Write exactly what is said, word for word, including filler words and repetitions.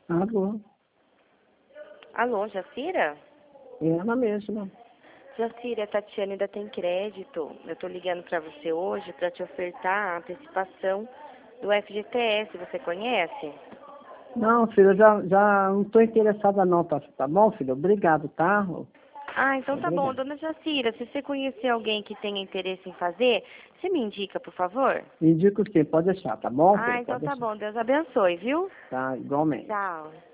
Alô, Alô, Jacira? ela mesma. Jacira, a Tatiane da Tem Crédito. Eu tô ligando pra você hoje pra te ofertar a antecipação do F G T S. Você conhece? Não, filho, eu já, já não estou interessada não, tá, tá bom, filho? Obrigado, tá? Ah, então tá bom. Obrigado. Dona Jacira, se você conhecer alguém que tenha interesse em fazer, você me indica, por favor? Indico sim, pode deixar, tá bom, Ah, filho? então Pode tá deixar. bom. Deus abençoe, viu? Tá, igualmente. Tchau.